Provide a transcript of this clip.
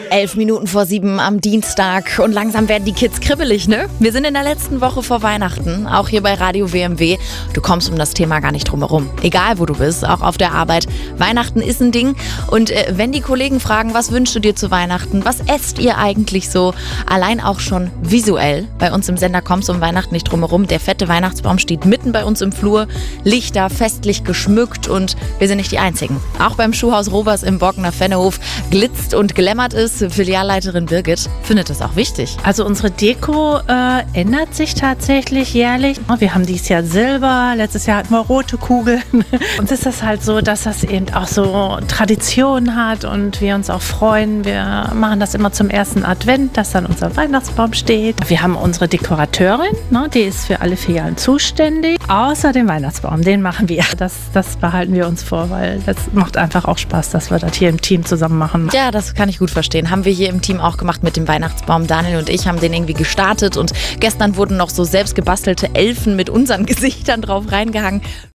6:11 am Dienstag und langsam werden die Kids kribbelig, ne? Wir sind in der letzten Woche vor Weihnachten, auch hier bei Radio WMW. Du kommst um das Thema gar nicht drum herum. Egal wo du bist, auch auf der Arbeit. Weihnachten ist ein Ding und wenn die Kollegen fragen, was wünschst du dir zu Weihnachten, was esst ihr eigentlich so, allein auch schon visuell. Bei uns im Sender kommst du um Weihnachten nicht drum herum. Der fette Weihnachtsbaum steht mitten bei uns im Flur, Lichter festlich geschmückt und wir sind nicht die Einzigen. Auch beim Schuhhaus Rovers im Borkener Fennehof glitzt und glämmert es. Filialleiterin Birgit findet das auch wichtig. Also unsere Deko ändert sich tatsächlich jährlich. Wir haben dieses Jahr Silber, letztes Jahr hatten wir rote Kugeln. Uns ist das halt so, dass das eben auch so Tradition hat und wir uns auch freuen. Wir machen das immer zum ersten Advent, dass dann unser Weihnachtsbaum steht. Wir haben unsere Dekorateurin, die ist für alle Filialen zuständig. Außer den Weihnachtsbaum, den machen wir. Das behalten wir uns vor, weil das macht einfach auch Spaß, dass wir das hier im Team zusammen machen. Ja, das kann ich gut verstehen. Haben wir hier im Team auch gemacht mit dem Weihnachtsbaum. Daniel und ich haben den irgendwie gestartet und gestern wurden noch so selbst gebastelte Elfen mit unseren Gesichtern drauf reingehangen.